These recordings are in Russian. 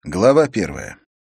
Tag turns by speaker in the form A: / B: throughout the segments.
A: Глава 1.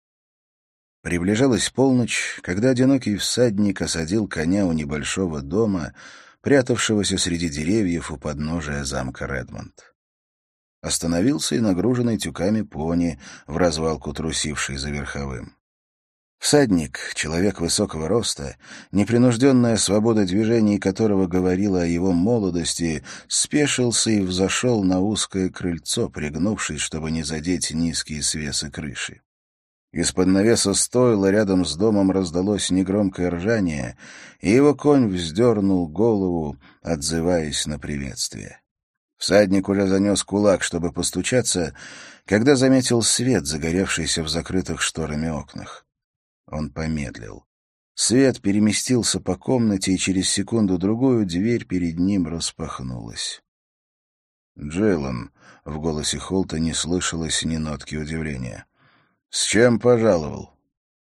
A: Приближалась полночь, когда одинокий всадник осадил коня у небольшого дома, прятавшегося среди деревьев у подножия замка Редмонд. Остановился и нагруженный тюками пони, в развалку трусивший за верховым. Всадник, человек высокого роста, непринужденная свобода движений которого говорила о его молодости, спешился и взошел на узкое крыльцо, пригнувшись, чтобы не задеть низкие свесы крыши. Из-под навеса стойла рядом с домом раздалось негромкое ржание, и его конь вздернул голову, отзываясь на приветствие. Всадник уже занес кулак, чтобы постучаться, когда заметил свет, загоревшийся в закрытых шторами окнах. Он помедлил. Свет переместился по комнате, и через секунду-другую дверь перед ним распахнулась. «Джейлон», — в голосе Холта не слышалось ни нотки удивления. «С чем пожаловал?»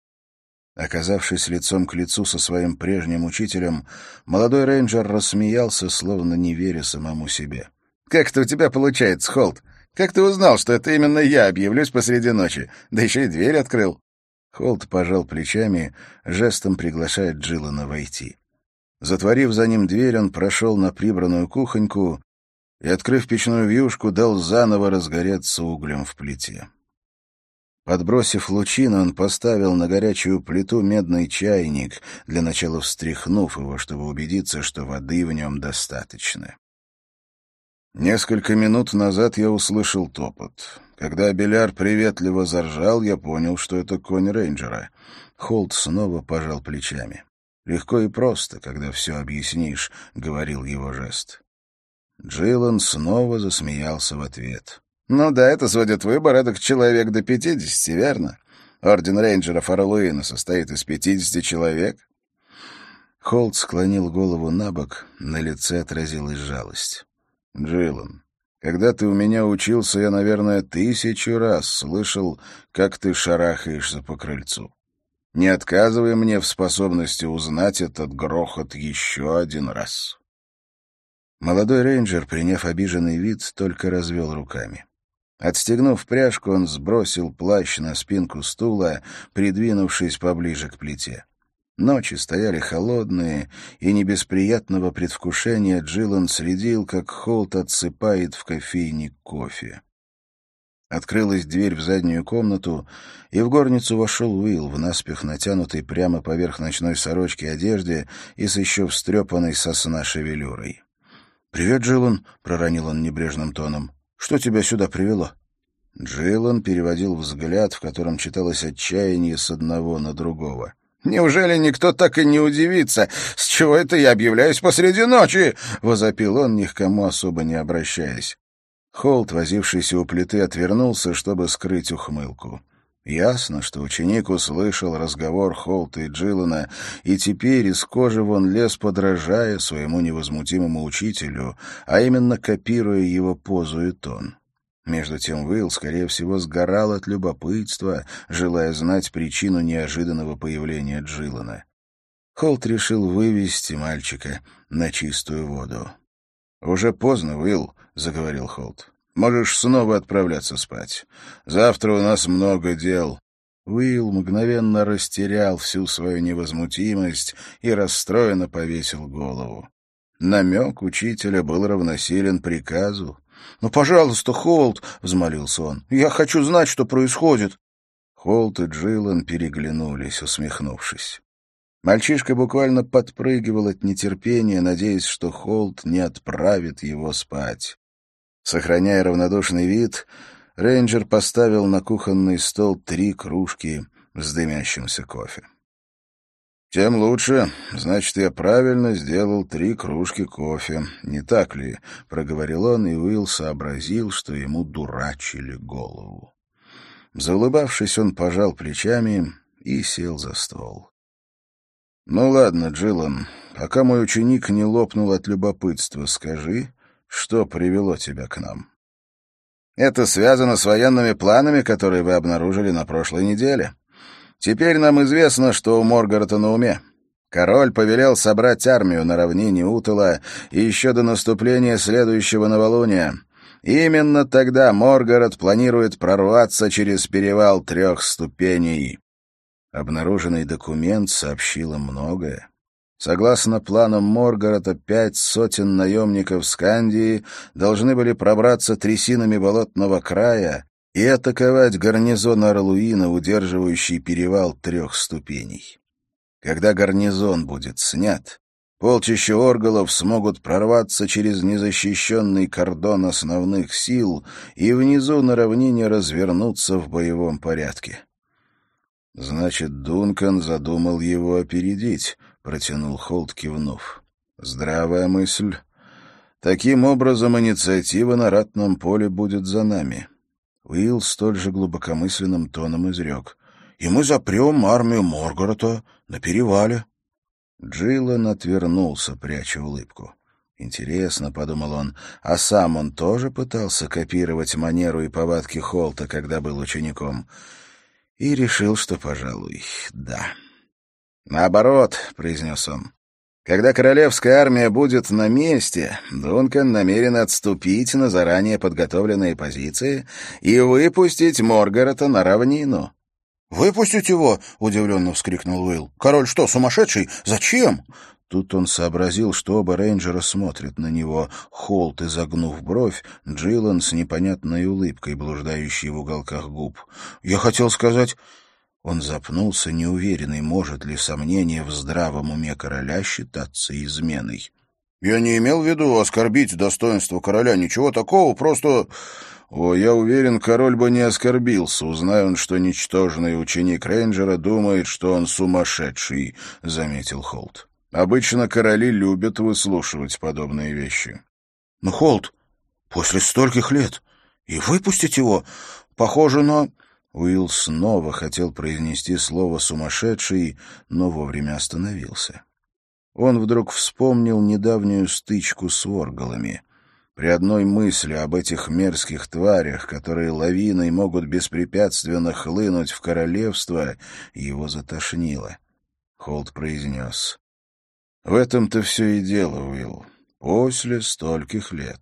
A: Оказавшись лицом к лицу со своим прежним учителем, молодой рейнджер рассмеялся, словно не веря самому себе. «Как это у тебя получается, Холт? Как ты узнал, что это именно я объявлюсь посреди ночи? Да еще и дверь открыл». Холт пожал плечами, жестом приглашая Джейлона войти. Затворив за ним дверь, он прошел на прибранную кухоньку и, открыв печную вьюшку, дал заново разгореться углем в плите. Подбросив лучину, он поставил на горячую плиту медный чайник, для начала встряхнув его, чтобы убедиться, что воды в нем достаточно. Несколько минут назад я услышал топот. Когда Беляр приветливо заржал, я понял, что это конь рейнджера. Холт снова пожал плечами. «Легко и просто, когда все объяснишь», — говорил его жест. Джейлон снова засмеялся в ответ. «Ну да, это сводит выбор, эдак человек до 50, верно? Орден рейнджеров Орлуина состоит из 50 человек». Холт склонил голову набок, на лице отразилась жалость. «Джейлон, когда ты у меня учился, я, наверное, 1000 раз слышал, как ты шарахаешься по крыльцу. Не отказывай мне в способности узнать этот грохот еще один раз». Молодой рейнджер, приняв обиженный вид, только развел руками. Отстегнув пряжку, он сбросил плащ на спинку стула, придвинувшись поближе к плите. Ночи стояли холодные, и не без приятного предвкушения Джейлон следил, как Холт отсыпает в кофейник кофе. Открылась дверь в заднюю комнату, и в горницу вошел Уилл в наспех натянутой прямо поверх ночной сорочки одежде и с еще встрепанной со сна шевелюрой. «Привет, Джейлон», — проронил он небрежным тоном. «Что тебя сюда привело?» Джейлон переводил взгляд, в котором читалось отчаяние с одного на другого. «Неужели никто так и не удивится? С чего это я объявляюсь посреди ночи?» — возопил он, ни к кому особо не обращаясь. Холт, возившийся у плиты, отвернулся, чтобы скрыть ухмылку. Ясно, что ученик услышал разговор Холта и Джейлона, и теперь из кожи вон лез, подражая своему невозмутимому учителю, а именно копируя его позу и тон. Между тем Уилл, скорее всего, сгорал от любопытства, желая знать причину неожиданного появления Джейлона. Холт решил вывести мальчика на чистую воду. «Уже поздно, Уилл», — заговорил Холт. «Можешь снова отправляться спать. Завтра у нас много дел». Уилл мгновенно растерял всю свою невозмутимость и расстроенно повесил голову. Намек учителя был равносилен приказу. «Ну, пожалуйста, Холт», — взмолился он, — «я хочу знать, что происходит». Холт и Джейлон переглянулись, усмехнувшись. Мальчишка буквально подпрыгивал от нетерпения, надеясь, что Холт не отправит его спать. Сохраняя равнодушный вид, рейнджер поставил на кухонный стол 3 кружки с дымящимся кофе. «Тем лучше. Значит, я правильно сделал 3 кружки кофе. Не так ли?» — проговорил он, и Уилл сообразил, что ему дурачили голову. Заулыбавшись, он пожал плечами и сел за стол. «Ну ладно, Джейлон, пока мой ученик не лопнул от любопытства, скажи, что привело тебя к нам?» «Это связано с военными планами, которые вы обнаружили на прошлой неделе. Теперь нам известно, что у Моргарта на уме. Король повелел собрать армию на равнине Утала и еще до наступления следующего новолуния. Именно тогда Моргарет планирует прорваться через перевал 3 ступеней. Обнаруженный документ сообщил им многое. Согласно планам Моргарета, 500 наемников Скандии должны были пробраться трясинами болотного края и атаковать гарнизон Орлуина, удерживающий перевал 3 ступеней. Когда гарнизон будет снят, полчища орголов смогут прорваться через незащищенный кордон основных сил и внизу на равнине развернуться в боевом порядке. «Значит, Дункан задумал его опередить», — протянул Холт, кивнув. «Здравая мысль. Таким образом, инициатива на ратном поле будет за нами». Уилл столь же глубокомысленным тоном изрек. «И мы запрем армию Моргарета на перевале». Джиллан отвернулся, пряча улыбку. «Интересно», — подумал он, — «а сам он тоже пытался копировать манеру и повадки Холта, когда был учеником?» И решил, что, пожалуй, да. «Наоборот», — произнес он, — «когда королевская армия будет на месте, Дункан намерен отступить на заранее подготовленные позиции и выпустить Моргарета на равнину».
B: «Выпустить его?» — удивленно вскрикнул Уилл. «Король что, сумасшедший? Зачем?»
A: Тут он сообразил, что оба рейнджера смотрят на него. Холт, изогнув бровь, Джиллан с непонятной улыбкой, блуждающей в уголках губ.
B: «Я хотел сказать...»
A: Он запнулся, неуверенный, может ли сомнение в здравом уме короля считаться изменой.
B: «Я не имел в виду оскорбить достоинство короля, ничего такого, просто...»
A: «О, я уверен, король бы не оскорбился, узнай он, что ничтожный ученик рейнджера думает, что он сумасшедший», — заметил Холт. «Обычно короли любят выслушивать подобные вещи».
B: «Но, Холт, после стольких лет и выпустить его, похоже на...»
A: Уилл снова хотел произнести слово «сумасшедший», но вовремя остановился. Он вдруг вспомнил недавнюю стычку с орголами. При одной мысли об этих мерзких тварях, которые лавиной могут беспрепятственно хлынуть в королевство, его затошнило. Холт произнес: «В этом-то все и дело, Уилл. После стольких лет.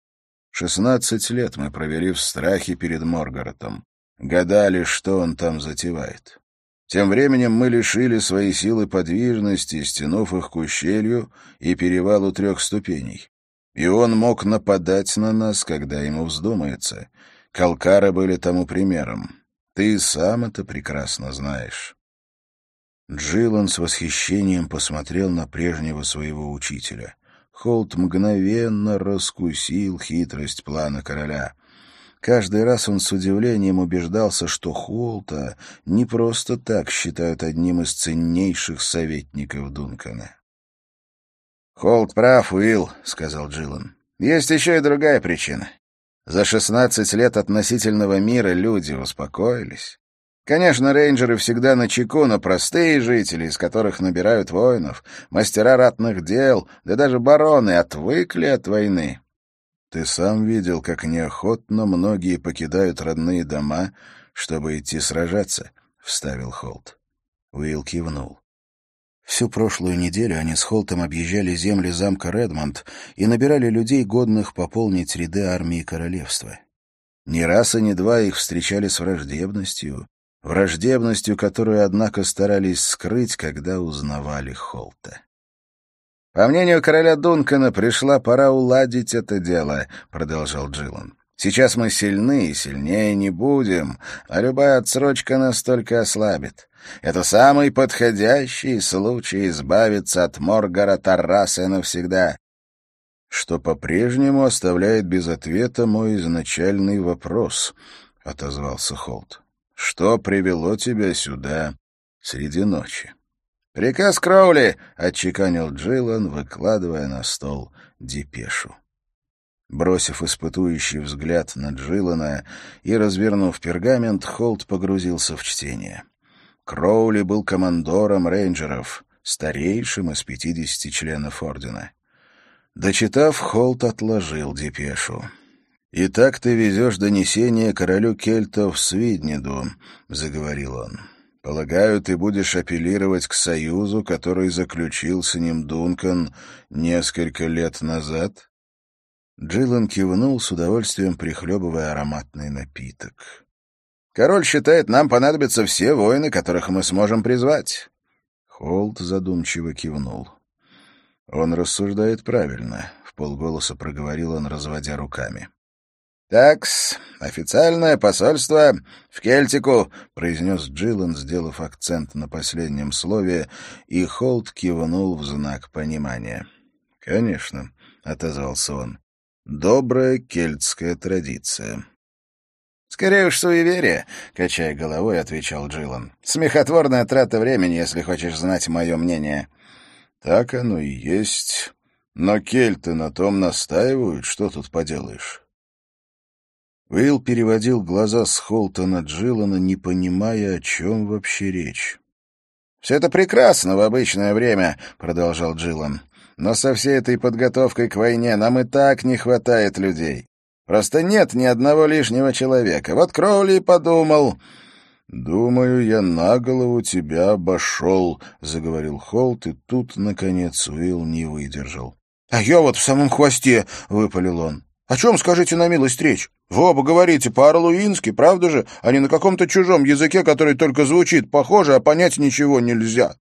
A: 16 лет мы провели в страхе перед Моргаретом. Гадали, что он там затевает. Тем временем мы лишили своей силы подвижности, стянув их к ущелью и перевалу 3 ступеней. И он мог нападать на нас, когда ему вздумается. Калкары были тому примером. Ты сам это прекрасно знаешь». Джиллан с восхищением посмотрел на прежнего своего учителя. Холт мгновенно раскусил хитрость плана короля. Каждый раз он с удивлением убеждался, что Холта не просто так считают одним из ценнейших советников Дункана. «Холт прав, Уилл», — сказал Джиллан. «Есть еще и другая причина. За 16 лет относительного мира люди успокоились. Конечно, рейнджеры всегда начеку, но простые жители, из которых набирают воинов, мастера ратных дел, да даже бароны отвыкли от войны. Ты сам видел, как неохотно многие покидают родные дома, чтобы идти сражаться», — вставил Холт. Уилл кивнул. Всю прошлую неделю они с Холтом объезжали земли замка Редмонд и набирали людей, годных пополнить ряды армии королевства. Ни раз и ни два их встречали с враждебностью, которую, однако, старались скрыть, когда узнавали Холта. «По мнению короля Дункана, пришла пора уладить это дело», — продолжал Джиллан. «Сейчас мы сильны и сильнее не будем, а любая отсрочка нас только ослабит. Это самый подходящий случай избавиться от Моргарета раз и навсегда». «Что по-прежнему оставляет без ответа мой изначальный вопрос», — отозвался Холт. «Что привело тебя сюда среди ночи?» «Приказ Кроули», — отчеканил Джиллан, выкладывая на стол депешу. Бросив испытующий взгляд на Джиллана и развернув пергамент, Холт погрузился в чтение. Кроули был командором рейнджеров, старейшим из 50 членов ордена. Дочитав, Холт отложил депешу. «Итак, ты везешь донесение королю кельтов Свидниду», — заговорил он. «Полагаю, ты будешь апеллировать к союзу, который заключил с ним Дункан несколько лет назад?» Джилан кивнул, с удовольствием прихлебывая ароматный напиток.
B: «Король считает, нам понадобятся все воины, которых мы сможем призвать».
A: Холт задумчиво кивнул. «Он рассуждает правильно», — вполголоса проговорил он, разводя руками.
B: «Такс, официальное посольство в Кельтику»,
A: — произнес Джилан, сделав акцент на последнем слове, и Холт кивнул в знак понимания. «Конечно», — отозвался он, — «добрая кельтская традиция».
B: «Скорее уж суеверие», — качая головой, отвечал Джилан. «Смехотворная трата времени, если хочешь знать мое мнение».
A: «Так оно и есть. Но кельты на том настаивают, что тут поделаешь». Уилл переводил глаза с Холта на Джилана, не понимая, о чем вообще речь.
B: «Все это прекрасно в обычное время», — продолжал Джилан. «Но со всей этой подготовкой к войне нам и так не хватает людей. Просто нет ни одного лишнего человека. Вот Кроули и подумал...»
A: «Думаю, я на голову тебя обошел», — заговорил Холт, и тут, наконец, Уилл не выдержал.
B: «А я вот в самом хвосте», — выпалил он. «О чем, скажите на милость, речь? Вы оба говорите по-орлуински, правда же, а не на каком-то чужом языке, который только звучит похоже, а понять ничего нельзя».